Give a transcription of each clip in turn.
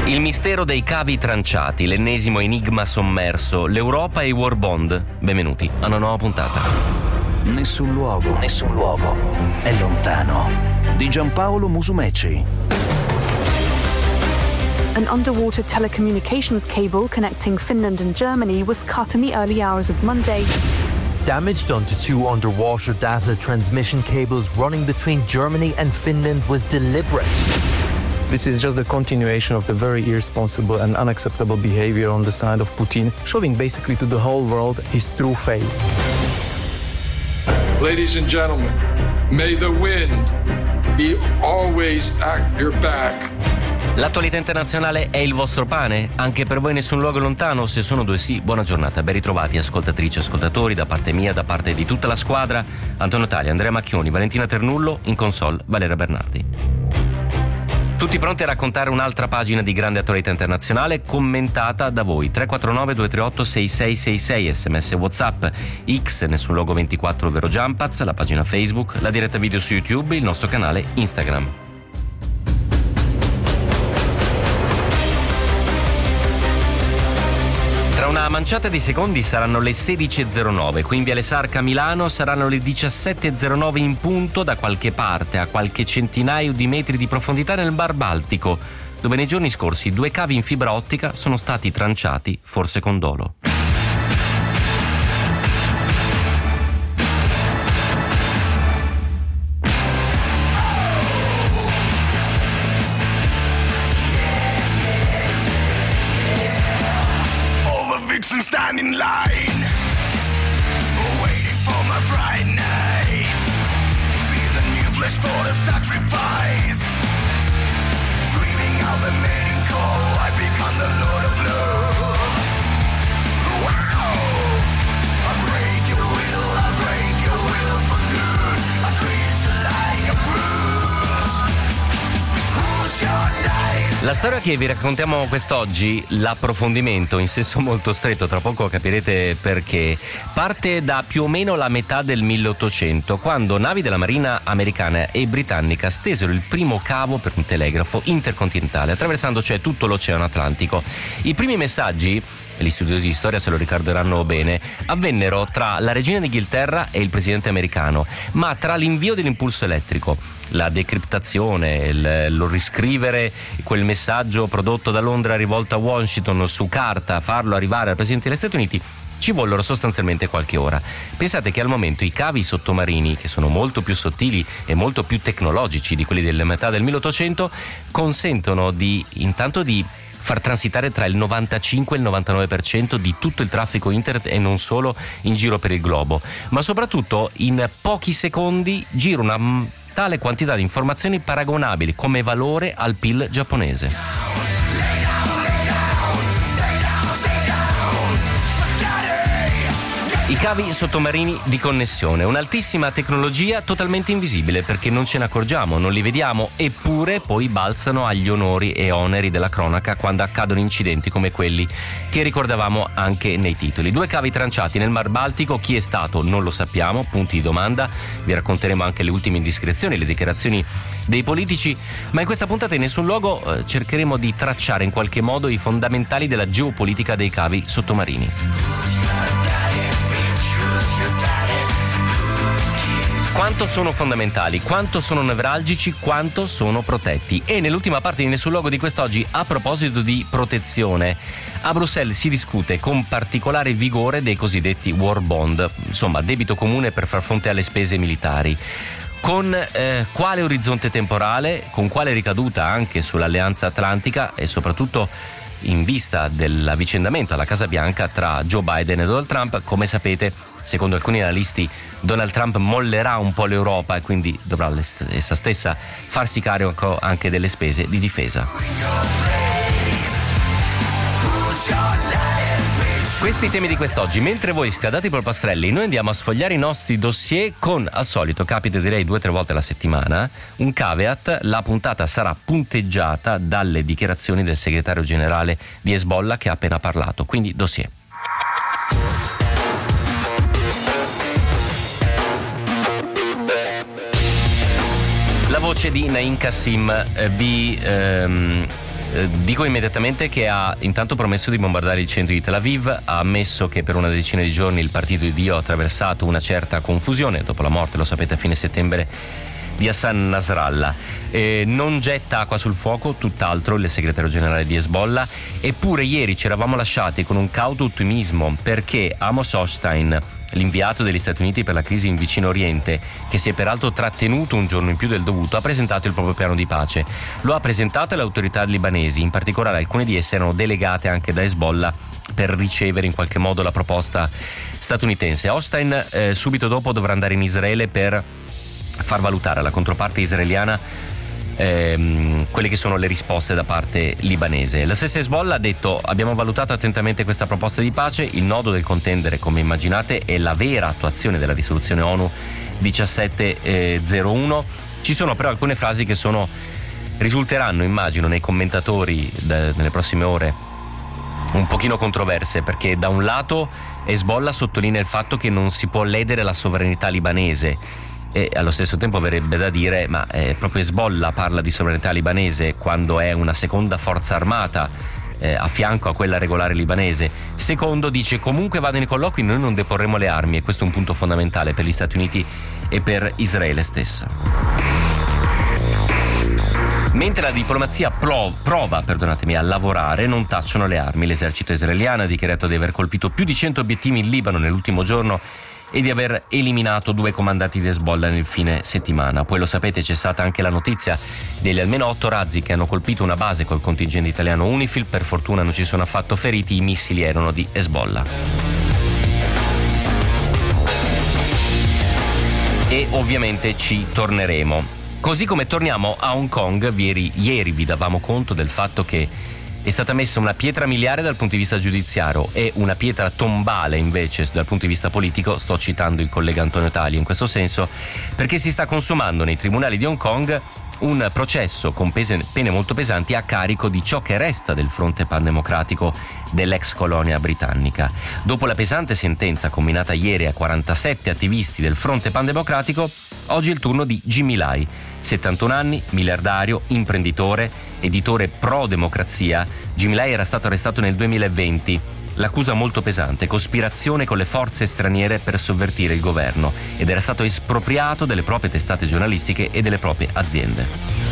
Il mistero dei cavi tranciati, l'ennesimo enigma sommerso, l'Europa e i war bond. Benvenuti a una nuova puntata. Nessun luogo è lontano. Di Giampaolo Musumeci. An underwater telecommunications cable connecting Finland and Germany was cut in the early hours of Monday. Damage done to two underwater data transmission cables running between Germany and Finland was deliberate. This is just the continuation of the very irresponsible and unacceptable behavior on the side of Putin, showing basically to the whole world his true face. Ladies and gentlemen, may the wind be always at your back. L'attualità internazionale è il vostro pane? Anche per voi nessun luogo lontano? Se sono due sì, buona giornata. Ben ritrovati ascoltatrici e ascoltatori, da parte mia, da parte di tutta la squadra. Antonio Taglia, Andrea Macchioni, Valentina Ternullo, in console Valeria Bernardi. Tutti pronti a raccontare un'altra pagina di grande attualità internazionale commentata da voi. 349 238 6666, sms WhatsApp, X, nessun logo 24 ovvero Jumpaz, la pagina Facebook, la diretta video su YouTube, il nostro canale Instagram. Tra una manciata di secondi saranno le 16.09, qui in Viale Sarca a Milano saranno le 17.09 in punto da qualche parte, a qualche centinaio di metri di profondità nel Mar Baltico, dove nei giorni scorsi 2 cavi in fibra ottica sono stati tranciati, forse con dolo. Stand in line, waiting for my Friday night. Be the new flesh for the sacrifice. Screaming out the mating call, I become the Lord of Love. Wow! I break your will for good. I treat you like a brute. Who's your dice? La storia che vi raccontiamo quest'oggi, l'approfondimento in senso molto stretto, tra poco capirete perché, parte da più o meno la metà del 1800, quando navi della Marina americana e britannica stesero il primo cavo per un telegrafo intercontinentale, attraversando cioè tutto l'Oceano Atlantico. I primi messaggi, gli studiosi di storia se lo ricorderanno bene, avvennero tra la regina d'Inghilterra e il presidente americano, ma tra l'invio dell'impulso elettrico, la decriptazione, lo riscrivere quel messaggio prodotto da Londra rivolto a Washington su carta, farlo arrivare al presidente degli Stati Uniti, ci vollero sostanzialmente qualche ora. Pensate che al momento i cavi sottomarini, che sono molto più sottili e molto più tecnologici di quelli della metà del 1800, consentono di far transitare tra il 95 e il 99% di tutto il traffico internet e non solo in giro per il globo, ma soprattutto in pochi secondi gira una tale quantità di informazioni paragonabili come valore al PIL giapponese. I cavi sottomarini di connessione, un'altissima tecnologia totalmente invisibile perché non ce ne accorgiamo, non li vediamo, eppure poi balzano agli onori e oneri della cronaca quando accadono incidenti come quelli che ricordavamo anche nei titoli. 2 cavi tranciati nel Mar Baltico, chi è stato non lo sappiamo, punti di domanda, vi racconteremo anche le ultime indiscrezioni, le dichiarazioni dei politici, ma in questa puntata in nessun luogo cercheremo di tracciare in qualche modo i fondamentali della geopolitica dei cavi sottomarini. Quanto sono fondamentali, quanto sono nevralgici, quanto sono protetti. E nell'ultima parte di Nessun Luogo di quest'oggi, a proposito di protezione, a Bruxelles si discute con particolare vigore dei cosiddetti war bond, insomma debito comune per far fronte alle spese militari. Con quale orizzonte temporale, con quale ricaduta anche sull'Alleanza Atlantica e soprattutto in vista dell'avvicendamento alla Casa Bianca tra Joe Biden e Donald Trump. Come sapete, secondo alcuni analisti, Donald Trump mollerà un po' l'Europa e quindi dovrà essa stessa farsi carico anche delle spese di difesa. Questi i temi di quest'oggi. Mentre voi scaldate i polpastrelli, noi andiamo a sfogliare i nostri dossier con, al solito, capita direi 2 o 3 volte alla settimana, un caveat: la puntata sarà punteggiata dalle dichiarazioni del segretario generale di Hezbollah che ha appena parlato, quindi dossier. La voce di Naim Qassem vi Dico immediatamente che ha intanto promesso di bombardare il centro di Tel Aviv, ha ammesso che per una decina di giorni il partito di Dio ha attraversato una certa confusione dopo la morte, lo sapete, a fine settembre, di Hassan Nasrallah. Non getta acqua sul fuoco, tutt'altro, il segretario generale di Hezbollah. Eppure ieri ci eravamo lasciati con un cauto ottimismo, perché Amos Hochstein, l'inviato degli Stati Uniti per la crisi in Vicino Oriente, che si è peraltro trattenuto un giorno in più del dovuto, ha presentato il proprio piano di pace. Lo ha presentato alle autorità libanesi, in particolare alcune di esse erano delegate anche da Hezbollah per ricevere in qualche modo la proposta statunitense. Hochstein subito dopo dovrà andare in Israele per far valutare alla controparte israeliana quelle che sono le risposte da parte libanese. La stessa Hezbollah ha detto: abbiamo valutato attentamente questa proposta di pace, il nodo del contendere, come immaginate, è la vera attuazione della risoluzione ONU 1701. Ci sono però alcune frasi che risulteranno, immagino, nei commentatori nelle prossime ore un pochino controverse, perché da un lato Hezbollah sottolinea il fatto che non si può ledere la sovranità libanese, e allo stesso tempo verrebbe da dire: ma proprio Hezbollah parla di sovranità libanese quando è una seconda forza armata a fianco a quella regolare libanese. Secondo, dice: comunque vadano i colloqui, noi non deporremo le armi, e questo è un punto fondamentale per gli Stati Uniti e per Israele stessa. Mentre la diplomazia prova a lavorare, non tacciono le armi. L'esercito israeliano ha dichiarato di aver colpito più di 100 obiettivi in Libano nell'ultimo giorno e di aver eliminato 2 comandanti di Hezbollah nel fine settimana. Poi, lo sapete, c'è stata anche la notizia degli almeno 8 razzi che hanno colpito una base col contingente italiano UNIFIL. Per fortuna non ci sono affatto feriti, i missili erano di Hezbollah. E ovviamente ci torneremo. Così come torniamo a Hong Kong. Ieri vi davamo conto del fatto che è stata messa una pietra miliare dal punto di vista giudiziario e una pietra tombale invece dal punto di vista politico. Sto citando il collega Antonio Tali in questo senso, perché si sta consumando nei tribunali di Hong Kong un processo con pene molto pesanti a carico di ciò che resta del fronte pandemocratico dell'ex colonia britannica. Dopo la pesante sentenza comminata ieri a 47 attivisti del fronte pandemocratico, oggi è il turno di Jimmy Lai, 71 anni, miliardario, imprenditore, editore pro-democrazia. Jimmy Lai era stato arrestato nel 2020. L'accusa molto pesante: cospirazione con le forze straniere per sovvertire il governo, ed era stato espropriato delle proprie testate giornalistiche e delle proprie aziende.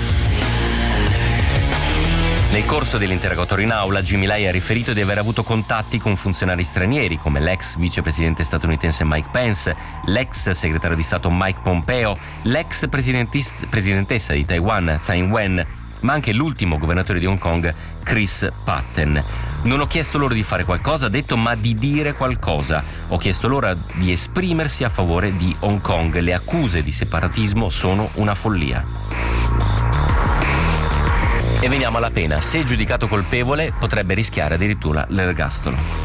Nel corso dell'interrogatorio in aula, Jimmy Lai ha riferito di aver avuto contatti con funzionari stranieri come l'ex vicepresidente statunitense Mike Pence, l'ex segretario di Stato Mike Pompeo, l'ex presidentessa di Taiwan Tsai Ing-wen, ma anche l'ultimo governatore di Hong Kong Chris Patten. Non ho chiesto loro di fare qualcosa, ha detto, ma di dire qualcosa. Ho chiesto loro di esprimersi a favore di Hong Kong. Le accuse di separatismo sono una follia. E veniamo alla pena. Se giudicato colpevole, potrebbe rischiare addirittura l'ergastolo.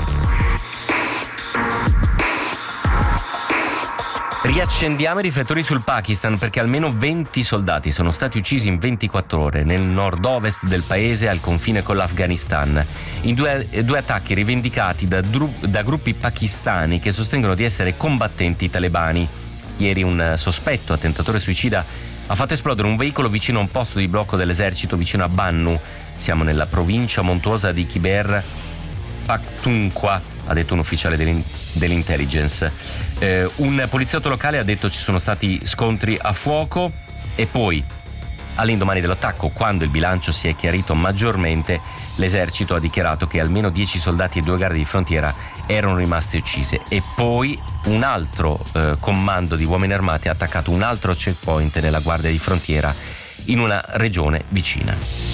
Riaccendiamo i riflettori sul Pakistan, perché almeno 20 soldati sono stati uccisi in 24 ore nel nord-ovest del paese al confine con l'Afghanistan, in due attacchi rivendicati da gruppi pakistani che sostengono di essere combattenti talebani. Ieri un sospetto attentatore suicida ha fatto esplodere un veicolo vicino a un posto di blocco dell'esercito vicino a Bannu. Siamo nella provincia montuosa di Khyber Pakhtunkhwa, ha detto un ufficiale dell'intelligence. Un poliziotto locale ha detto ci sono stati scontri a fuoco, e poi all'indomani dell'attacco, quando il bilancio si è chiarito maggiormente, l'esercito ha dichiarato che almeno 10 soldati e 2 guardie di frontiera erano rimasti uccisi. E poi un altro comando di uomini armati ha attaccato un altro checkpoint nella guardia di frontiera in una regione vicina.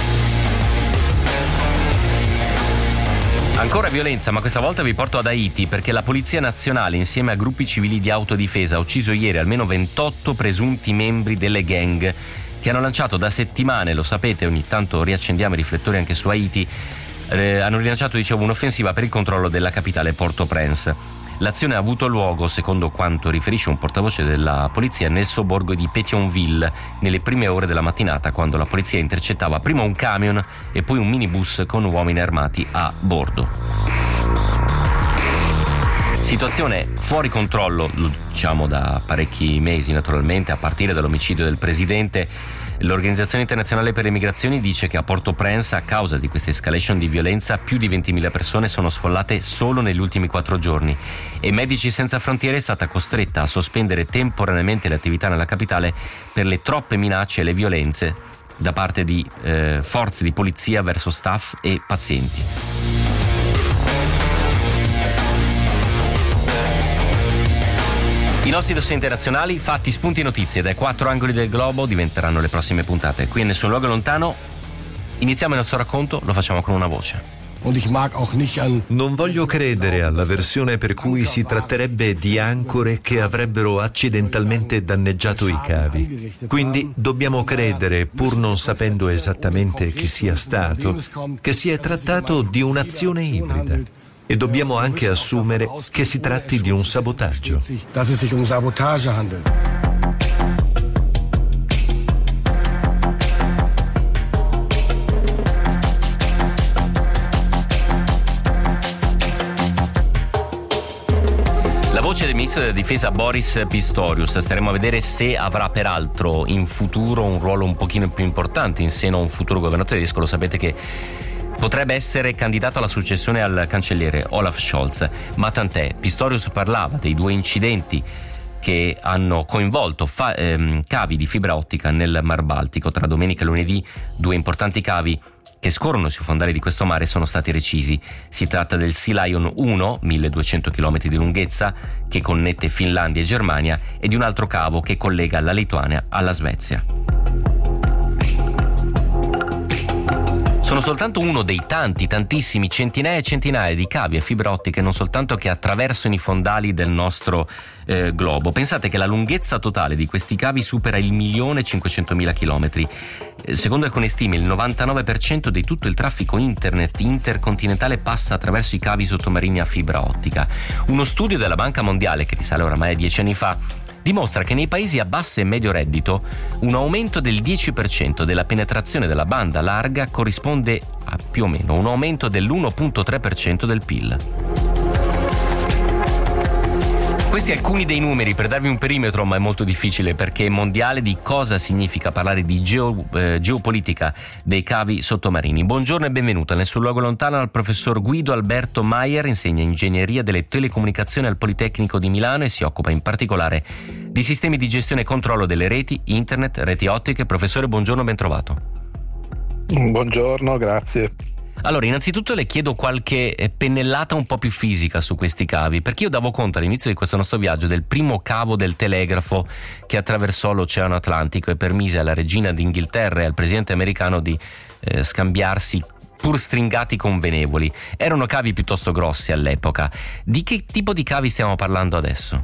Ancora violenza, ma questa volta vi porto ad Haiti, perché la Polizia Nazionale, insieme a gruppi civili di autodifesa, ha ucciso ieri almeno 28 presunti membri delle gang che hanno lanciato da settimane, lo sapete, ogni tanto riaccendiamo i riflettori anche su Haiti, hanno rilanciato, un'offensiva per il controllo della capitale Port-au-Prince. L'azione ha avuto luogo, secondo quanto riferisce un portavoce della polizia, nel sobborgo di Pétionville, nelle prime ore della mattinata, quando la polizia intercettava prima un camion e poi un minibus con uomini armati a bordo. Situazione fuori controllo, lo diciamo da parecchi mesi naturalmente, a partire dall'omicidio del presidente. L'Organizzazione Internazionale per le Migrazioni dice che a Port-au-Prince, a causa di questa escalation di violenza, più di 20.000 persone sono sfollate solo negli ultimi 4 giorni e Medici Senza Frontiere è stata costretta a sospendere temporaneamente le attività nella capitale per le troppe minacce e le violenze da parte di forze di polizia verso staff e pazienti. I nostri dossier internazionali, fatti, spunti e notizie dai 4 angoli del globo diventeranno le prossime puntate. Qui a Nessun Luogo Lontano iniziamo il nostro racconto, lo facciamo con una voce. Non voglio credere alla versione per cui si tratterebbe di ancore che avrebbero accidentalmente danneggiato i cavi. Quindi dobbiamo credere, pur non sapendo esattamente chi sia stato, che si è trattato di un'azione ibrida. E dobbiamo anche assumere che si tratti di un sabotaggio. La voce del ministro della difesa Boris Pistorius, staremo a vedere se avrà peraltro in futuro un ruolo un pochino più importante in seno a un futuro governo tedesco. Lo sapete che potrebbe essere candidato alla successione al cancelliere Olaf Scholz, ma tant'è. Pistorius parlava dei 2 incidenti che hanno coinvolto cavi di fibra ottica nel Mar Baltico. Tra domenica e lunedì 2 importanti cavi che scorrono sui fondali di questo mare sono stati recisi. Si tratta del Sea Lion 1, 1200 km di lunghezza, che connette Finlandia e Germania, e di un altro cavo che collega la Lituania alla Svezia. Sono soltanto uno dei tantissimi, centinaia e centinaia di cavi a fibra ottica non soltanto che attraversano i fondali del nostro globo. Pensate che la lunghezza totale di questi cavi supera il 1.500.000 chilometri. Secondo alcune stime, il 99% di tutto il traffico internet intercontinentale passa attraverso i cavi sottomarini a fibra ottica. Uno studio della Banca Mondiale, che risale oramai a 10 anni fa, dimostra che nei paesi a basso e medio reddito un aumento del 10% della penetrazione della banda larga corrisponde a più o meno un aumento dell'1,3% del PIL. Questi alcuni dei numeri per darvi un perimetro, ma è molto difficile perché è mondiale di cosa significa parlare di geopolitica dei cavi sottomarini. Buongiorno e benvenuto nel suo luogo lontano al professor Guido Alberto Maier, insegna ingegneria delle telecomunicazioni al Politecnico di Milano e si occupa in particolare di sistemi di gestione e controllo delle reti, internet, reti ottiche. Professore, buongiorno, ben trovato. Buongiorno, grazie. Allora, innanzitutto le chiedo qualche pennellata un po' più fisica su questi cavi, perché io davo conto all'inizio di questo nostro viaggio del primo cavo del telegrafo che attraversò l'Oceano Atlantico e permise alla regina d'Inghilterra e al presidente americano di scambiarsi pur stringati convenevoli. Erano cavi piuttosto grossi all'epoca. Di che tipo di cavi stiamo parlando adesso?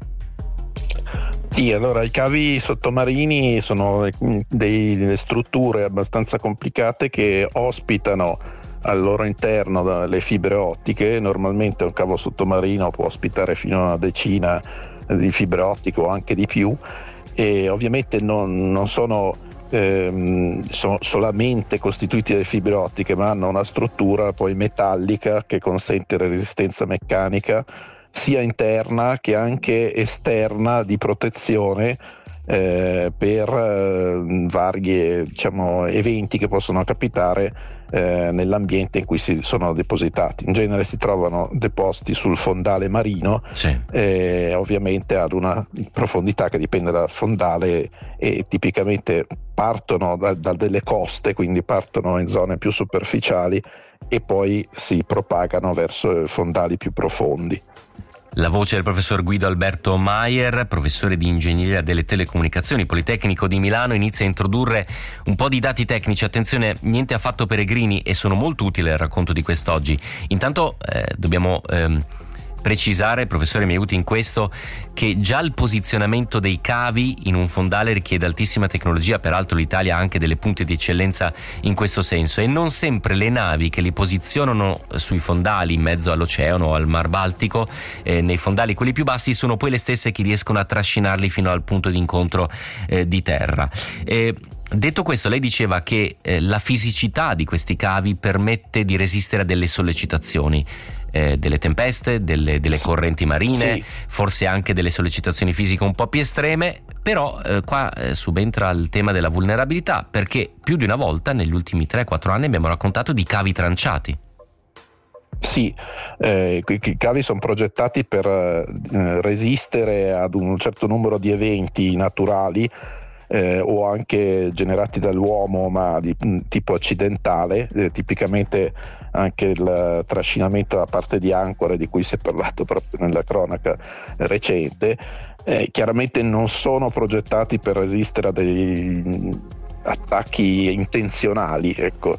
Sì, allora i cavi sottomarini sono delle strutture abbastanza complicate che ospitano al loro interno le fibre ottiche. Normalmente un cavo sottomarino può ospitare fino a una decina di fibre ottiche o anche di più, e ovviamente non sono solamente costituiti da fibre ottiche, ma hanno una struttura poi metallica che consente la resistenza meccanica sia interna che anche esterna di protezione per vari eventi che possono capitare nell'ambiente in cui si sono depositati. In genere si trovano depositi sul fondale marino, sì. Ovviamente ad una profondità che dipende dal fondale e tipicamente partono da delle coste, quindi partono in zone più superficiali e poi si propagano verso fondali più profondi. La voce del professor Guido Alberto Maier, professore di ingegneria delle telecomunicazioni, Politecnico di Milano, inizia a introdurre un po' di dati tecnici. Attenzione, niente affatto peregrini e sono molto utili al racconto di quest'oggi. Intanto dobbiamo precisare, professore mi aiuti in questo, che già il posizionamento dei cavi in un fondale richiede altissima tecnologia. Peraltro l'Italia ha anche delle punte di eccellenza in questo senso e non sempre le navi che li posizionano sui fondali in mezzo all'oceano o al Mar Baltico, nei fondali quelli più bassi, sono poi le stesse che riescono a trascinarli fino al punto di incontro di terra. Detto questo, lei diceva che la fisicità di questi cavi permette di resistere a delle sollecitazioni. delle tempeste, delle correnti marine, sì, forse anche delle sollecitazioni fisiche un po' più estreme, però qua subentra il tema della vulnerabilità, perché più di una volta negli ultimi 3-4 anni abbiamo raccontato di cavi tranciati. Sì, i cavi sono progettati per resistere ad un certo numero di eventi naturali o anche generati dall'uomo, ma di tipo accidentale, tipicamente anche il trascinamento da parte di ancore, di cui si è parlato proprio nella cronaca recente. Chiaramente non sono progettati per resistere a degli attacchi intenzionali, ecco.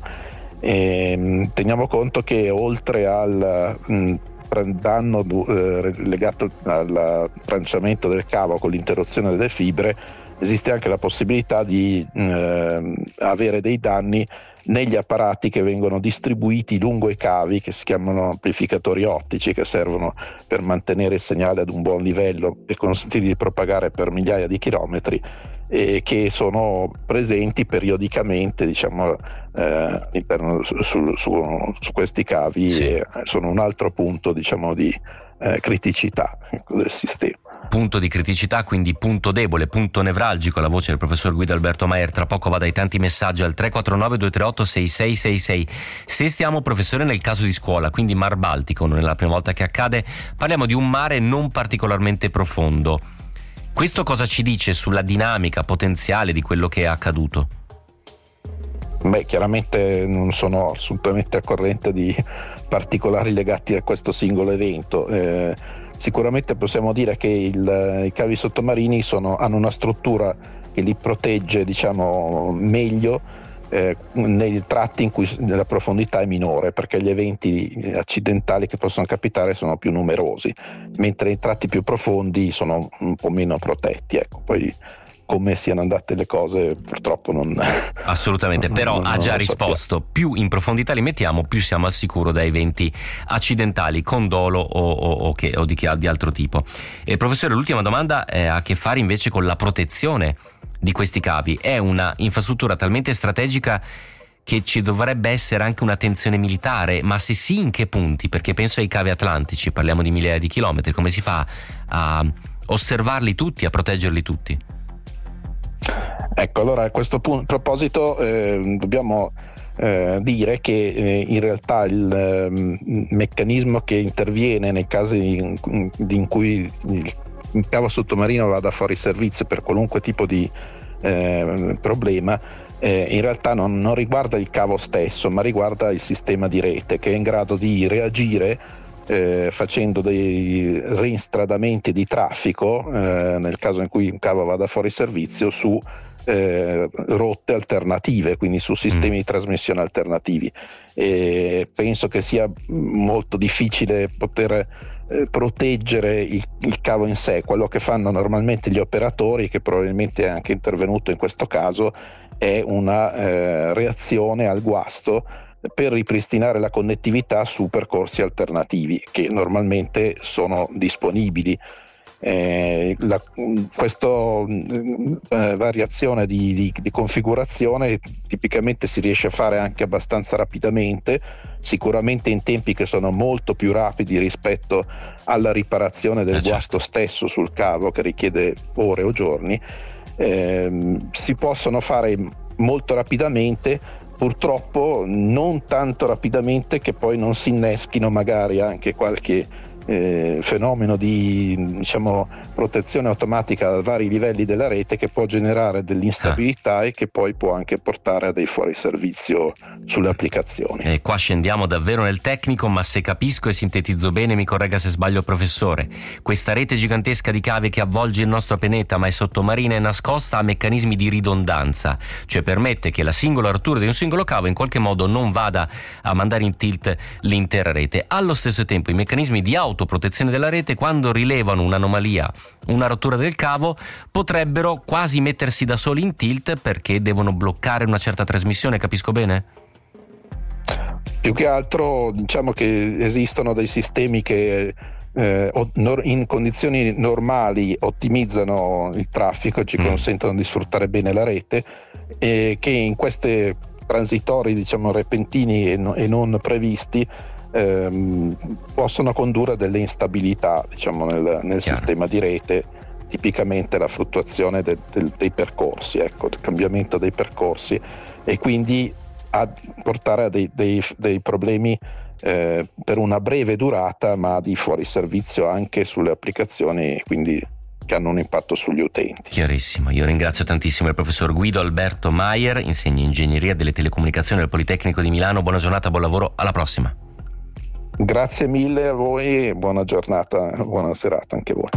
Teniamo conto che oltre al danno legato al tranciamento del cavo con l'interruzione delle fibre, esiste anche la possibilità di avere dei danni negli apparati che vengono distribuiti lungo i cavi, che si chiamano amplificatori ottici, che servono per mantenere il segnale ad un buon livello e consentirgli di propagare per migliaia di chilometri, e che sono presenti periodicamente, diciamo, all'interno su questi cavi. Sì. E sono un altro punto, diciamo, di criticità del sistema. Punto di criticità, quindi punto debole, punto nevralgico, la voce del professor Guido Alberto Maier. Tra poco vada ai tanti messaggi al 349-238-6666. Se stiamo, professore, nel caso di scuola, quindi Mar Baltico, non è la prima volta che accade, parliamo di un mare non particolarmente profondo. Questo cosa ci dice sulla dinamica potenziale di quello che è accaduto? Beh, chiaramente non sono assolutamente a corrente di particolari legati a questo singolo evento. Sicuramente possiamo dire che i cavi sottomarini hanno una struttura che li protegge, diciamo, meglio nei tratti in cui la profondità è minore, perché gli eventi accidentali che possono capitare sono più numerosi, mentre i tratti più profondi sono un po' meno protetti. Ecco, poi come siano andate le cose purtroppo non assolutamente, però ha già risposto: più in profondità li mettiamo, più siamo al sicuro da eventi accidentali con dolo o di altro tipo. Professore, l'ultima domanda ha a che fare invece con la protezione di questi cavi. È una infrastruttura talmente strategica che ci dovrebbe essere anche un'attenzione militare, ma se sì, in che punti? Perché penso ai cavi atlantici, parliamo di migliaia di chilometri. Come si fa a osservarli tutti, a proteggerli tutti? Ecco, allora a questo proposito dobbiamo dire che in realtà il meccanismo che interviene nei casi in cui il cavo sottomarino vada fuori servizio per qualunque tipo di problema, in realtà non riguarda il cavo stesso, ma riguarda il sistema di rete, che è in grado di reagire facendo dei reinstradamenti di traffico nel caso in cui un cavo vada fuori servizio su rotte alternative, quindi su sistemi di trasmissione alternativi. Penso che sia molto difficile poter proteggere il cavo in sé. Quello che fanno normalmente gli operatori, che probabilmente è anche intervenuto in questo caso, è una reazione al guasto per ripristinare la connettività su percorsi alternativi che normalmente sono disponibili. Questa variazione di configurazione tipicamente si riesce a fare anche abbastanza rapidamente, sicuramente in tempi che sono molto più rapidi rispetto alla riparazione del guasto stesso sul cavo, che richiede ore o giorni. Si possono fare molto rapidamente, purtroppo non tanto rapidamente che poi non si inneschino magari anche qualche fenomeno di, diciamo, protezione automatica a vari livelli della rete, che può generare dell'instabilità e che poi può anche portare a dei fuori servizio sulle applicazioni. E qua scendiamo davvero nel tecnico, ma se capisco e sintetizzo bene, mi corregga se sbaglio, professore, questa rete gigantesca di cavi che avvolge il nostro pianeta ma è sottomarina e nascosta ha meccanismi di ridondanza, cioè permette che la singola rottura di un singolo cavo in qualche modo non vada a mandare in tilt l'intera rete. Allo stesso tempo i meccanismi di autoprotezione della rete, quando rilevano un'anomalia, una rottura del cavo, potrebbero quasi mettersi da soli in tilt perché devono bloccare una certa trasmissione, capisco bene? Più che altro diciamo che esistono dei sistemi che in condizioni normali ottimizzano il traffico e ci consentono di sfruttare bene la rete, e che in queste transitori, diciamo, repentini e non previsti possono condurre delle instabilità, diciamo, nel sistema di rete, tipicamente la fluttuazione dei percorsi, ecco, il cambiamento dei percorsi, e quindi a portare a dei problemi per una breve durata, ma di fuori servizio anche sulle applicazioni, quindi che hanno un impatto sugli utenti. Chiarissimo, io ringrazio tantissimo il professor Guido Alberto Maier, insegna ingegneria delle telecomunicazioni al Politecnico di Milano. Buona giornata, buon lavoro, alla prossima. Grazie mille a voi e buona giornata, buona serata anche a voi.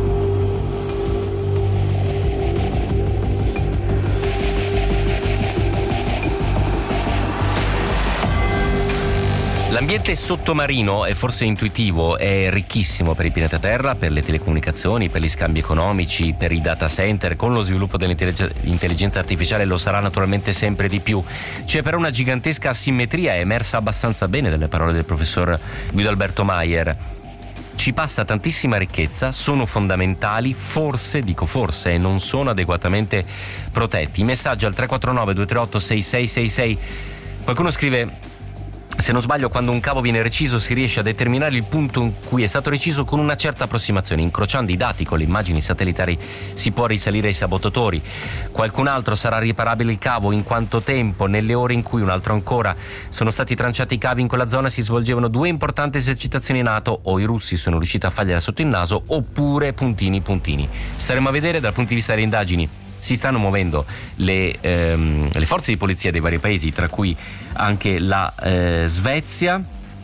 L'ambiente sottomarino è forse intuitivo, è ricchissimo per il pianeta Terra, per le telecomunicazioni, per gli scambi economici, per i data center. Con lo sviluppo dell'intelligenza artificiale lo sarà naturalmente sempre di più. C'è però una gigantesca asimmetria, è emersa abbastanza bene dalle parole del professor Guido Alberto Maier. Ci passa tantissima ricchezza, sono fondamentali, forse, dico forse, non sono adeguatamente protetti. I messaggi al 349 238 6666. Qualcuno scrive: se non sbaglio, quando un cavo viene reciso si riesce a determinare il punto in cui è stato reciso con una certa approssimazione. Incrociando i dati con le immagini satellitari si può risalire ai sabotatori. Qualcun altro sarà riparabile il cavo in quanto tempo? Nelle ore in cui un altro ancora sono stati tranciati i cavi in quella zona si svolgevano 2 importanti esercitazioni NATO, o i russi sono riusciti a fargliela sotto il naso, oppure puntini. Staremo a vedere. Dal punto di vista delle indagini si stanno muovendo le forze di polizia dei vari paesi, tra cui anche la Svezia,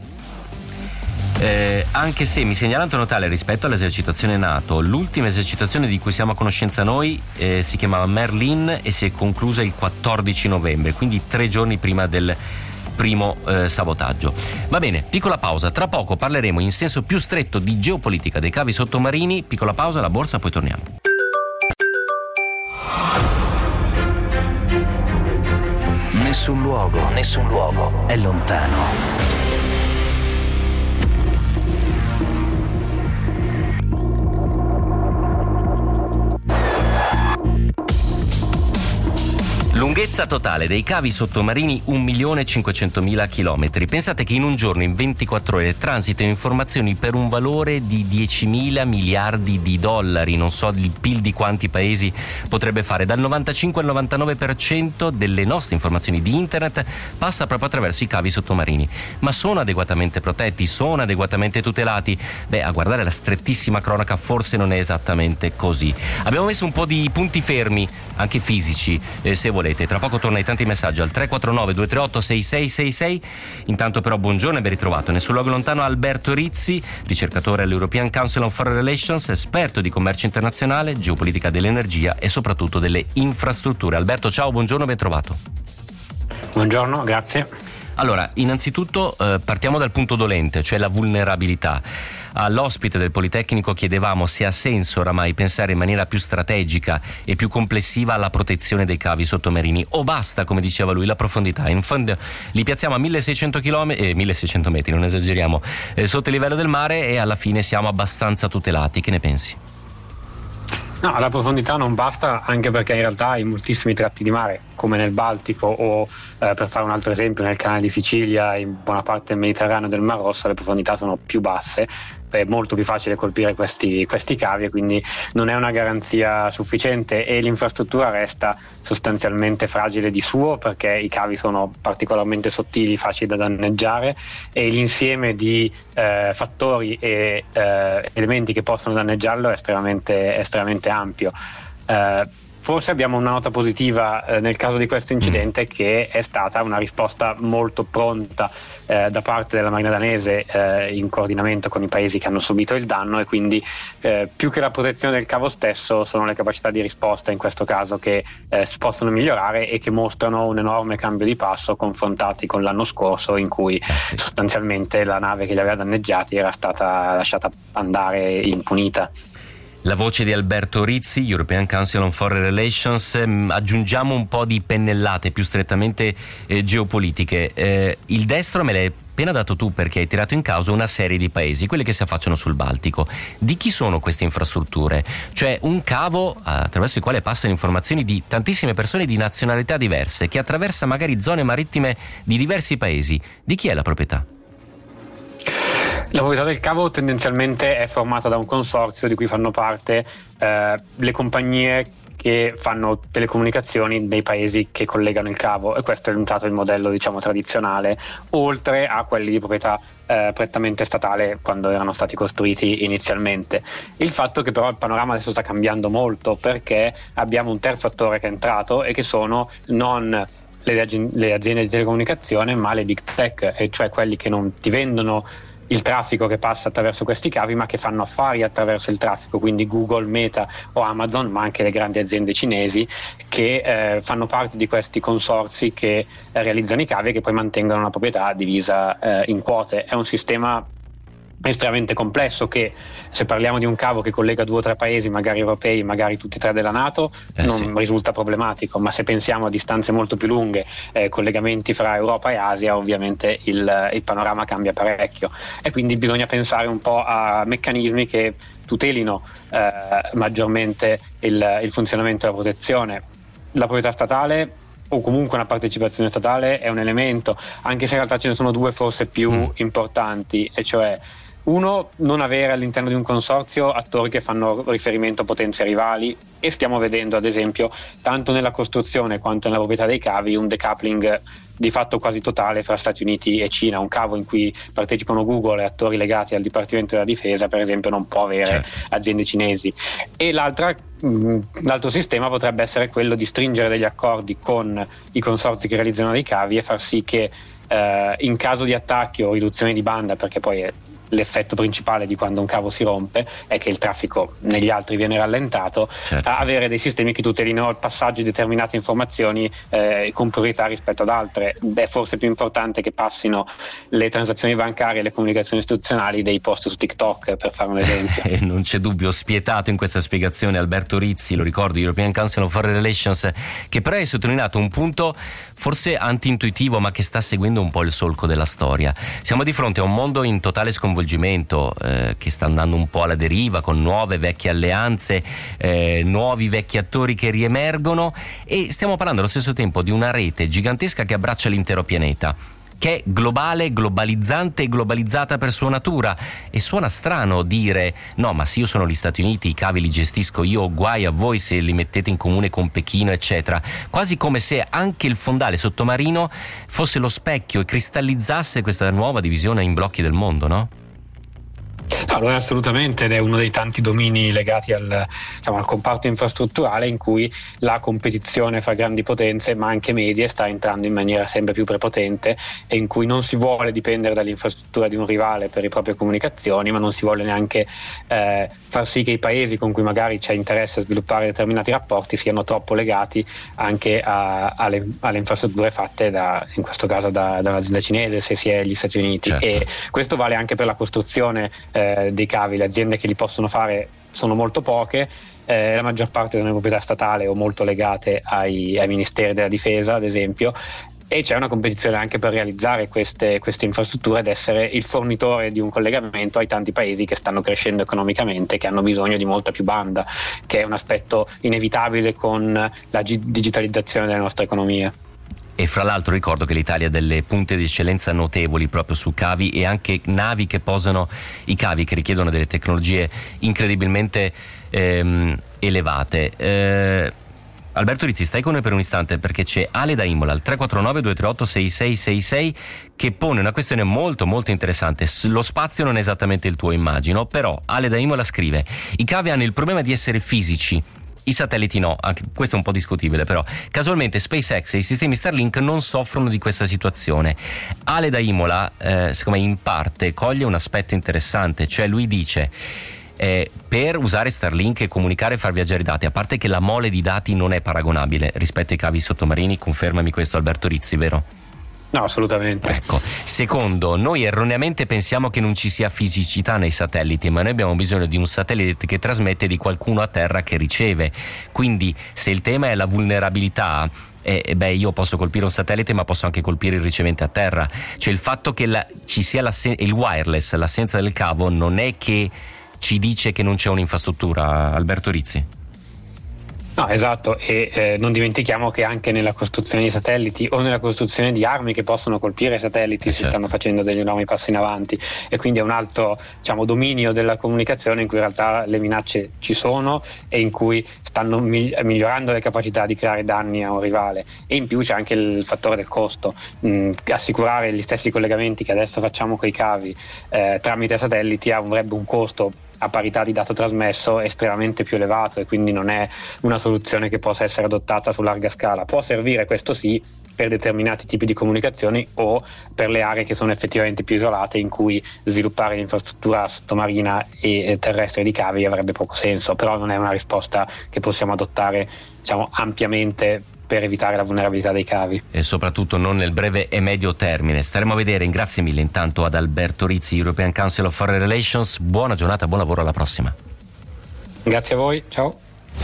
anche se mi segnala Antonio Tale rispetto all'esercitazione NATO, l'ultima esercitazione di cui siamo a conoscenza noi si chiamava Merlin e si è conclusa il 14 novembre, quindi 3 giorni prima del primo sabotaggio. Va bene, piccola pausa, tra poco parleremo in senso più stretto di geopolitica dei cavi sottomarini. Piccola pausa, la borsa, poi torniamo. Nessun luogo è lontano. Lunghezza totale dei cavi sottomarini 1.500.000 chilometri. Pensate che in un giorno, in 24 ore, transitano informazioni per un valore di 10.000 miliardi di dollari. Non so il PIL di quanti paesi potrebbe fare. Dal 95 al 99% delle nostre informazioni di internet passa proprio attraverso i cavi sottomarini. Ma sono adeguatamente protetti? Sono adeguatamente tutelati? Beh, a guardare la strettissima cronaca forse non è esattamente così. Abbiamo messo un po' di punti fermi, anche fisici, se volete. Tra poco torna i tanti messaggi al 349 238 6666. Intanto però buongiorno e ben ritrovato. Nel suo luogo lontano Alberto Rizzi, ricercatore all'European Council on Foreign Relations, esperto di commercio internazionale, geopolitica dell'energia e soprattutto delle infrastrutture. Alberto, ciao, buongiorno, ben trovato. Buongiorno, grazie. Allora, innanzitutto partiamo dal punto dolente, cioè la vulnerabilità. All'ospite del Politecnico chiedevamo se ha senso oramai pensare in maniera più strategica e più complessiva alla protezione dei cavi sottomarini, o basta, come diceva lui, la profondità. In fondo li piazziamo a 1600 metri, non esageriamo, sotto il livello del mare, e alla fine siamo abbastanza tutelati. Che ne pensi? No, la profondità non basta, anche perché in realtà in moltissimi tratti di mare, come nel Baltico o per fare un altro esempio nel Canale di Sicilia, in buona parte del Mediterraneo e del Mar Rosso, le profondità sono più basse, è molto più facile colpire questi cavi, e quindi non è una garanzia sufficiente, e l'infrastruttura resta sostanzialmente fragile di suo, perché i cavi sono particolarmente sottili, facili da danneggiare, e l'insieme di fattori e elementi che possono danneggiarlo è estremamente ampio. Forse abbiamo una nota positiva nel caso di questo incidente, che è stata una risposta molto pronta da parte della Marina danese in coordinamento con i paesi che hanno subito il danno, e quindi più che la protezione del cavo stesso sono le capacità di risposta in questo caso che si possono migliorare e che mostrano un enorme cambio di passo confrontati con l'anno scorso, in cui sostanzialmente la nave che li aveva danneggiati era stata lasciata andare impunita. La voce di Alberto Rizzi, European Council on Foreign Relations. Aggiungiamo un po' di pennellate più strettamente geopolitiche. Il destro me l'hai appena dato tu, perché hai tirato in causa una serie di paesi, quelli che si affacciano sul Baltico. Di chi sono queste infrastrutture? Cioè un cavo attraverso il quale passano informazioni di tantissime persone di nazionalità diverse, che attraversa magari zone marittime di diversi paesi. Di chi è la proprietà? La proprietà del cavo tendenzialmente è formata da un consorzio di cui fanno parte le compagnie che fanno telecomunicazioni nei paesi che collegano il cavo, e questo è stato il modello, diciamo, tradizionale, oltre a quelli di proprietà prettamente statale quando erano stati costruiti inizialmente. Il fatto che però il panorama adesso sta cambiando molto, perché abbiamo un terzo attore che è entrato e che sono non le aziende di telecomunicazione ma le big tech, e cioè quelli che non ti vendono il traffico che passa attraverso questi cavi, ma che fanno affari attraverso il traffico, quindi Google, Meta o Amazon, ma anche le grandi aziende cinesi che fanno parte di questi consorzi che realizzano i cavi e che poi mantengono la proprietà divisa in quote. È un sistema estremamente complesso che, se parliamo di un cavo che collega 2 o 3 paesi, magari europei, magari tutti e 3 della NATO, non risulta problematico, ma se pensiamo a distanze molto più lunghe, collegamenti fra Europa e Asia, ovviamente il panorama cambia parecchio, e quindi bisogna pensare un po' a meccanismi che tutelino maggiormente il funzionamento e la protezione. La proprietà statale o comunque una partecipazione statale è un elemento, anche se in realtà ce ne sono 2 forse più importanti, e cioè: uno, non avere all'interno di un consorzio attori che fanno riferimento a potenze rivali, e stiamo vedendo ad esempio tanto nella costruzione quanto nella proprietà dei cavi un decoupling di fatto quasi totale fra Stati Uniti e Cina. Un cavo in cui partecipano Google e attori legati al Dipartimento della Difesa, per esempio, non può avere aziende cinesi. E l'altro sistema potrebbe essere quello di stringere degli accordi con i consorzi che realizzano dei cavi e far sì che in caso di attacchi o riduzione di banda, perché poi è l'effetto principale di quando un cavo si rompe è che il traffico negli altri viene rallentato, a avere dei sistemi che tutelino il passaggio di determinate informazioni con priorità rispetto ad altre. È forse più importante che passino le transazioni bancarie e le comunicazioni istituzionali dei post su TikTok, per fare un esempio. Non c'è dubbio, spietato in questa spiegazione Alberto Rizzi, lo ricordo, European Council on Foreign Relations, che però hai sottolineato un punto forse anti-intuitivo, ma che sta seguendo un po' il solco della storia. Siamo di fronte a un mondo in totale sconvolgimento, che sta andando un po' alla deriva, con nuove vecchie alleanze, nuovi vecchi attori che riemergono, e stiamo parlando allo stesso tempo di una rete gigantesca che abbraccia l'intero pianeta, che è globale, globalizzante e globalizzata per sua natura. E suona strano dire: no, ma se io sono gli Stati Uniti, i cavi li gestisco io, guai a voi se li mettete in comune con Pechino, eccetera, quasi come se anche il fondale sottomarino fosse lo specchio e cristallizzasse questa nuova divisione in blocchi del mondo, no? No, lo è assolutamente, ed è uno dei tanti domini legati al comparto infrastrutturale in cui la competizione fra grandi potenze, ma anche medie, sta entrando in maniera sempre più prepotente, e in cui non si vuole dipendere dall'infrastruttura di un rivale per le proprie comunicazioni, ma non si vuole neanche far sì che i paesi con cui magari c'è interesse a sviluppare determinati rapporti siano troppo legati anche alle infrastrutture fatte in questo caso da un'azienda cinese, se si è gli Stati Uniti. Certo. E questo vale anche per la costruzione dei cavi. Le aziende che li possono fare sono molto poche, la maggior parte sono in proprietà statale o molto legate ai ministeri della difesa, ad esempio, e c'è una competizione anche per realizzare queste infrastrutture ed essere il fornitore di un collegamento ai tanti paesi che stanno crescendo economicamente, che hanno bisogno di molta più banda, che è un aspetto inevitabile con la digitalizzazione delle nostre economie. E fra l'altro ricordo che l'Italia ha delle punte di eccellenza notevoli proprio su cavi, e anche navi che posano i cavi, che richiedono delle tecnologie incredibilmente elevate. Alberto Rizzi, stai con noi per un istante, perché c'è Ale da Imola al 349-238-6666 che pone una questione molto molto interessante. Lo spazio non è esattamente il tuo, immagino, però Ale da Imola scrive: i cavi hanno il problema di essere fisici, i satelliti no, anche questo è un po' discutibile, però casualmente SpaceX e i sistemi Starlink non soffrono di questa situazione. Ale da Imola, secondo me, in parte coglie un aspetto interessante, cioè lui dice: per usare Starlink e comunicare e far viaggiare i dati, a parte che la mole di dati non è paragonabile rispetto ai cavi sottomarini, confermami questo Alberto Rizzi, vero? No, assolutamente. Ecco. Secondo, noi erroneamente pensiamo che non ci sia fisicità nei satelliti, ma noi abbiamo bisogno di un satellite che trasmette e di qualcuno a terra che riceve. Quindi se il tema è la vulnerabilità, io posso colpire un satellite, ma posso anche colpire il ricevente a terra. Cioè il fatto che ci sia il wireless, l'assenza del cavo, non è che ci dice che non c'è un'infrastruttura, Alberto Rizzi? No, esatto, e non dimentichiamo che anche nella costruzione di satelliti o nella costruzione di armi che possono colpire i satelliti si stanno facendo degli enormi passi in avanti, e quindi è un altro, diciamo, dominio della comunicazione in cui in realtà le minacce ci sono e in cui stanno migliorando le capacità di creare danni a un rivale. E in più c'è anche il fattore del costo. Assicurare gli stessi collegamenti che adesso facciamo con i cavi tramite satelliti avrebbe un costo a parità di dato trasmesso estremamente più elevato, e quindi non è una soluzione che possa essere adottata su larga scala. Può servire, questo sì, per determinati tipi di comunicazioni o per le aree che sono effettivamente più isolate, in cui sviluppare l'infrastruttura sottomarina e terrestre di cavi avrebbe poco senso, però non è una risposta che possiamo adottare, diciamo, ampiamente per evitare la vulnerabilità dei cavi. E soprattutto non nel breve e medio termine. Staremo a vedere. Grazie mille intanto ad Alberto Rizzi, European Council of Foreign Relations. Buona giornata, buon lavoro, alla prossima. Grazie a voi, ciao.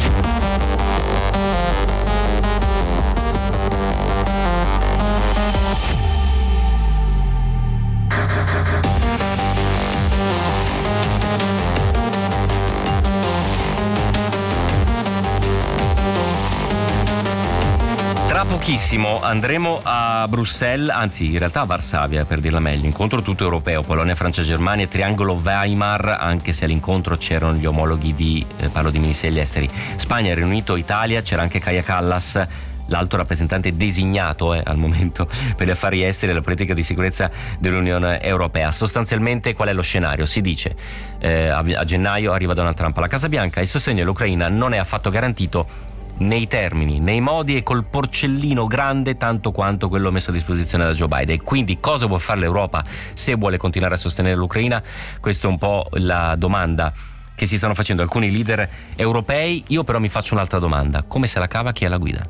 Pochissimo andremo a Bruxelles, anzi in realtà a Varsavia per dirla meglio, incontro tutto europeo, Polonia, Francia, Germania, triangolo Weimar, anche se all'incontro c'erano gli omologhi di, parlo di ministri degli esteri, Spagna, Regno Unito, Italia, c'era anche Kaja Kallas, l'alto rappresentante designato al momento per gli affari esteri e la politica di sicurezza dell'Unione Europea. Sostanzialmente qual è lo scenario? Si dice a gennaio arriva Donald Trump alla Casa Bianca, il sostegno all'Ucraina non è affatto garantito nei termini, nei modi e col porcellino grande tanto quanto quello messo a disposizione da Joe Biden. Quindi cosa può fare l'Europa se vuole continuare a sostenere l'Ucraina? Questa è un po' la domanda che si stanno facendo alcuni leader europei. Io però mi faccio un'altra domanda: come se la cava chi è alla guida?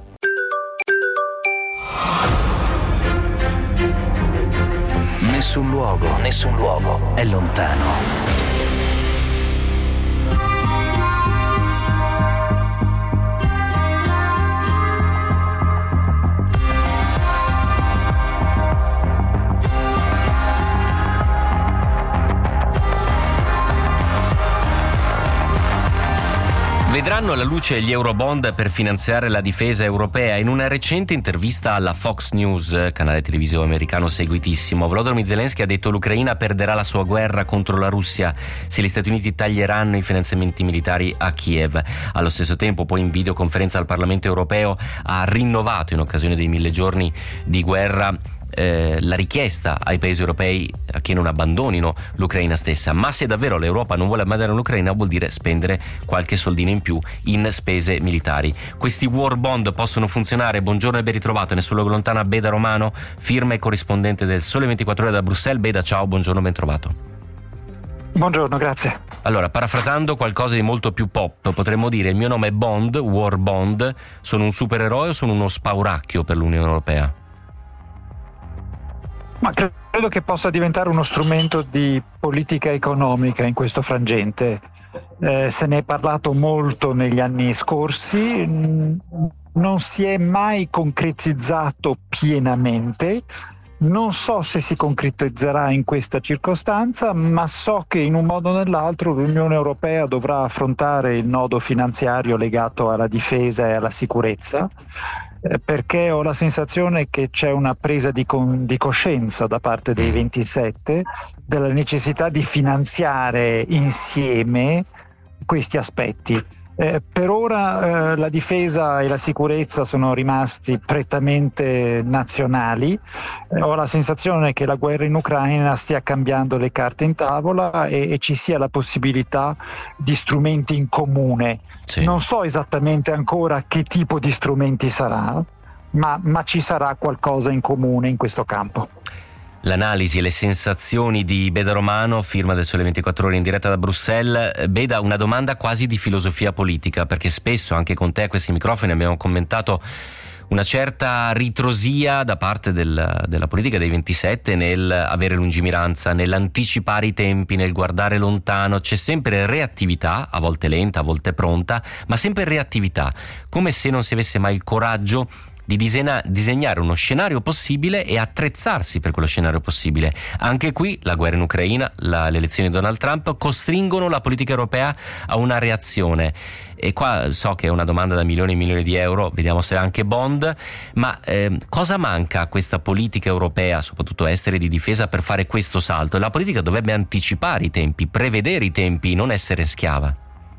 Nessun luogo è lontano. Vedranno la luce gli Eurobond per finanziare la difesa europea. In una recente intervista alla Fox News, canale televisivo americano seguitissimo, Volodymyr Zelensky ha detto: l'Ucraina perderà la sua guerra contro la Russia se gli Stati Uniti taglieranno i finanziamenti militari a Kiev. Allo stesso tempo, poi in videoconferenza al Parlamento europeo ha rinnovato, in occasione dei 1000 giorni di guerra, la richiesta ai paesi europei che non abbandonino l'Ucraina stessa. Ma se davvero l'Europa non vuole abbandonare l'Ucraina, vuol dire spendere qualche soldino in più in spese militari. Questi war bond possono funzionare? Buongiorno e ben ritrovato, nessun luogo lontano, a Beda Romano, firma e corrispondente del Sole 24 Ore da Bruxelles. Beda, ciao, buongiorno, ben trovato. Buongiorno, grazie. Allora, parafrasando qualcosa di molto più pop, potremmo dire: il mio nome è Bond, War Bond, sono un supereroe o sono uno spauracchio per l'Unione Europea? Ma credo che possa diventare uno strumento di politica economica in questo frangente. Se ne è parlato molto negli anni scorsi, non si è mai concretizzato pienamente. Non so se si concretizzerà in questa circostanza, ma so che in un modo o nell'altro l'Unione Europea dovrà affrontare il nodo finanziario legato alla difesa e alla sicurezza, perché ho la sensazione che c'è una presa di coscienza da parte dei 27 della necessità di finanziare insieme questi aspetti. Per ora la difesa e la sicurezza sono rimasti prettamente nazionali. Ho la sensazione che la guerra in Ucraina stia cambiando le carte in tavola e ci sia la possibilità di strumenti in comune. Sì. Non so esattamente ancora che tipo di strumenti sarà, ma ci sarà qualcosa in comune in questo campo. L'analisi e le sensazioni di Beda Romano, firma del Sole 24 Ore in diretta da Bruxelles. Beda, una domanda quasi di filosofia politica, perché spesso anche con te a questi microfoni abbiamo commentato una certa ritrosia da parte della politica dei 27 nel avere lungimiranza, nell'anticipare i tempi, nel guardare lontano. C'è sempre reattività, a volte lenta, a volte pronta, ma sempre reattività, come se non si avesse mai il coraggio di disegnare uno scenario possibile e attrezzarsi per quello scenario possibile. Anche qui la guerra in Ucraina, le elezioni di Donald Trump costringono la politica europea a una reazione. E qua so che è una domanda da milioni e milioni di euro, vediamo se anche Bond, ma cosa manca a questa politica europea, soprattutto estera e di difesa, per fare questo salto? La politica dovrebbe anticipare i tempi, prevedere i tempi, non essere schiava.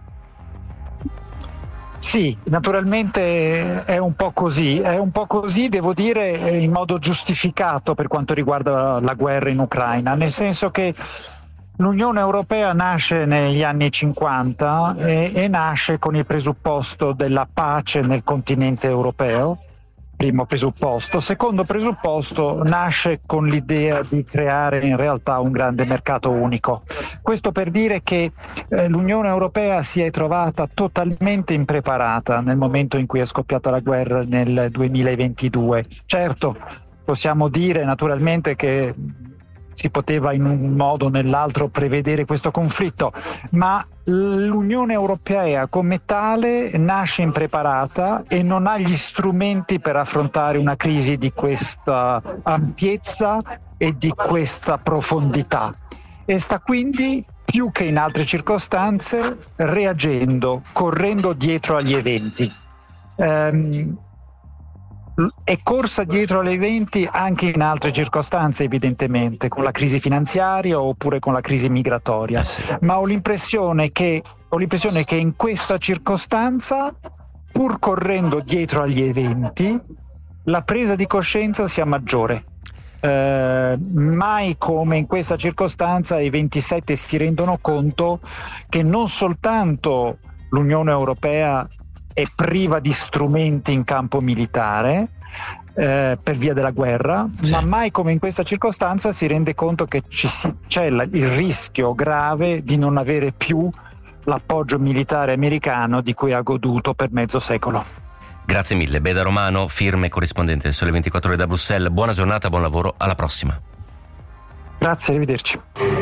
Sì, naturalmente è un po' così, devo dire in modo giustificato per quanto riguarda la guerra in Ucraina, nel senso che l'Unione Europea nasce negli anni 50 e nasce con il presupposto della pace nel continente europeo, primo presupposto. Secondo presupposto, nasce con l'idea di creare in realtà un grande mercato unico. Questo per dire che l'Unione Europea si è trovata totalmente impreparata nel momento in cui è scoppiata la guerra nel 2022. Certo, possiamo dire naturalmente che si poteva in un modo o nell'altro prevedere questo conflitto, ma l'Unione Europea come tale nasce impreparata e non ha gli strumenti per affrontare una crisi di questa ampiezza e di questa profondità, e sta quindi più che in altre circostanze reagendo, correndo dietro agli eventi. È corsa dietro agli eventi anche in altre circostanze, evidentemente, con la crisi finanziaria oppure con la crisi migratoria, ma ho l'impressione che in questa circostanza, pur correndo dietro agli eventi, la presa di coscienza sia maggiore. Mai come in questa circostanza i 27 si rendono conto che non soltanto l'Unione Europea è priva di strumenti in campo militare per via della guerra, ma mai come in questa circostanza si rende conto che c'è il rischio grave di non avere più l'appoggio militare americano di cui ha goduto per mezzo secolo. Grazie mille, Beda Romano, firme corrispondente del Sole 24 Ore da Bruxelles. Buona giornata, buon lavoro, alla prossima. Grazie, arrivederci.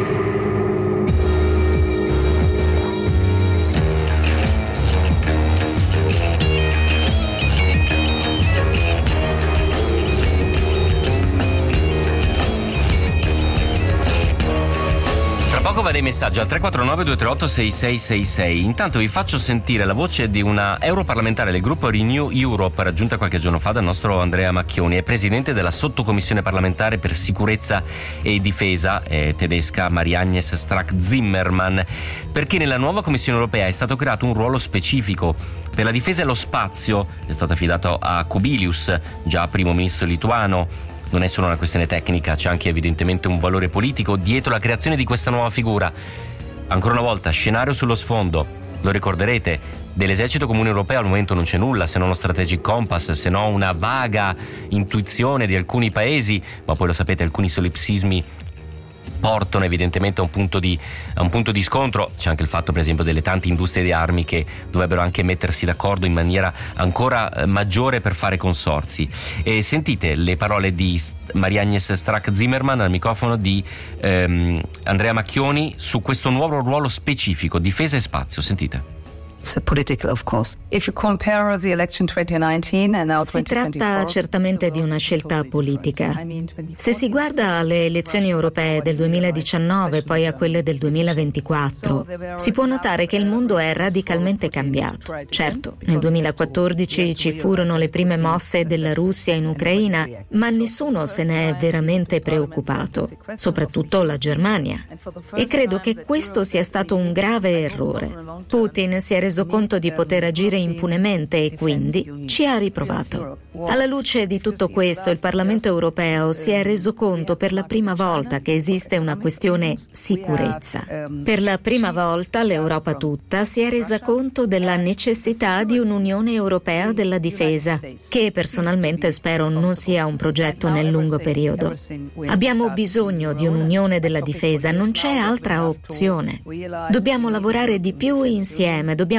Poco va dei messaggi al 349-238-6666. Intanto vi faccio sentire la voce di una europarlamentare del gruppo Renew Europe, raggiunta qualche giorno fa dal nostro Andrea Macchioni. È presidente della sottocommissione parlamentare per sicurezza e difesa, tedesca Marie-Agnes Strack-Zimmermann, perché nella nuova Commissione europea è stato creato un ruolo specifico per la difesa e lo spazio. È stato affidato a Kubilius, già primo ministro lituano. Non è solo una questione tecnica, c'è anche evidentemente un valore politico dietro la creazione di questa nuova figura. Ancora una volta, scenario sullo sfondo, lo ricorderete, dell'esercito comune europeo al momento non c'è nulla, se non lo strategic compass, se non una vaga intuizione di alcuni paesi, ma poi lo sapete, alcuni solipsismi portano evidentemente a un punto di scontro. C'è anche il fatto, per esempio, delle tante industrie di armi che dovrebbero anche mettersi d'accordo in maniera ancora maggiore per fare consorzi. E sentite le parole di Marie-Agnes Strack-Zimmermann al microfono di Andrea Macchioni su questo nuovo ruolo specifico, difesa e spazio. Sentite. Si tratta certamente di una scelta politica. Se si guarda alle elezioni europee del 2019, poi a quelle del 2024, si può notare che il mondo è radicalmente cambiato. Certo, nel 2014 ci furono le prime mosse della Russia in Ucraina, ma nessuno se ne è veramente preoccupato, soprattutto la Germania. E credo che questo sia stato un grave errore. Putin si è reso conto di poter agire impunemente e quindi ci ha riprovato. Alla luce di tutto questo, il Parlamento europeo si è reso conto per la prima volta che esiste una questione sicurezza. Per la prima volta l'Europa tutta si è resa conto della necessità di un'Unione Europea della difesa, che personalmente spero non sia un progetto nel lungo periodo. Abbiamo bisogno di un'Unione della difesa, non c'è altra opzione. Dobbiamo lavorare di più insieme, dobbiamo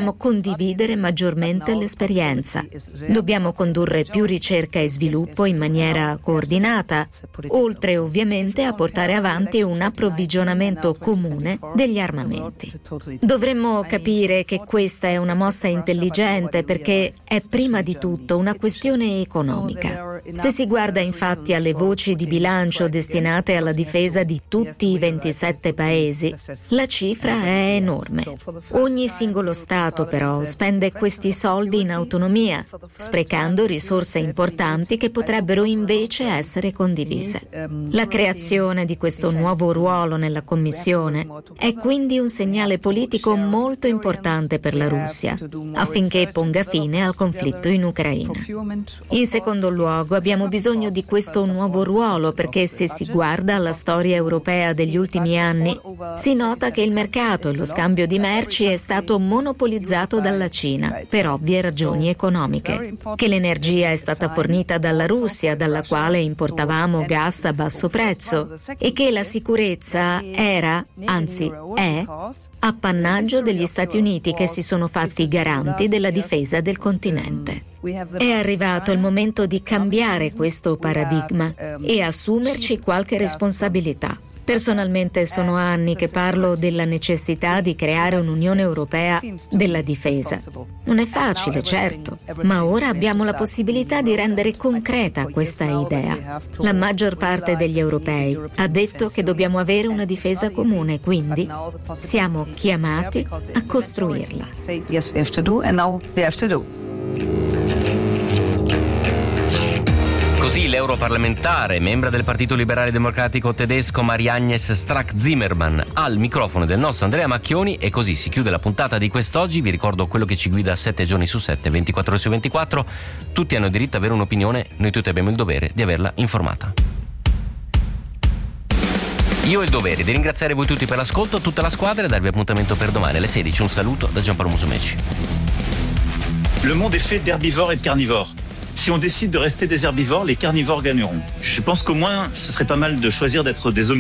dobbiamo condividere maggiormente l'esperienza. Dobbiamo condurre più ricerca e sviluppo in maniera coordinata, oltre ovviamente a portare avanti un approvvigionamento comune degli armamenti. Dovremmo capire che questa è una mossa intelligente perché è prima di tutto una questione economica. Se si guarda infatti alle voci di bilancio destinate alla difesa di tutti i 27 paesi, la cifra è enorme. Ogni singolo Stato però spende questi soldi in autonomia, sprecando risorse importanti che potrebbero invece essere condivise. La creazione di questo nuovo ruolo nella Commissione è quindi un segnale politico molto importante per la Russia, affinché ponga fine al conflitto in Ucraina. In secondo luogo, abbiamo bisogno di questo nuovo ruolo perché se si guarda alla storia europea degli ultimi anni, si nota che il mercato e lo scambio di merci è stato monopolizzato dalla Cina per ovvie ragioni economiche, che l'energia è stata fornita dalla Russia, dalla quale importavamo gas a basso prezzo, e che la sicurezza era, anzi è, appannaggio degli Stati Uniti che si sono fatti garanti della difesa del continente. È arrivato il momento di cambiare questo paradigma e assumerci qualche responsabilità. Personalmente sono anni che parlo della necessità di creare un'Unione Europea della difesa. Non è facile, certo, ma ora abbiamo la possibilità di rendere concreta questa idea. La maggior parte degli europei ha detto che dobbiamo avere una difesa comune, quindi siamo chiamati a costruirla. Così l'europarlamentare, membra del Partito Liberale Democratico tedesco Marie-Agnes Strack-Zimmermann, al microfono del nostro Andrea Macchioni, e così si chiude la puntata di quest'oggi. Vi ricordo quello che ci guida 7 giorni su 7, 24 ore su 24. Tutti hanno diritto ad avere un'opinione, noi tutti abbiamo il dovere di averla informata. Io ho il dovere di ringraziare voi tutti per l'ascolto, tutta la squadra, e darvi appuntamento per domani alle 16. Un saluto da Giampaolo Musumeci. Le monde est fait d'herbivores et de carnivores. Si on décide de rester des herbivores, les carnivores gagneront. Je pense qu'au moins, ce serait pas mal de choisir d'être des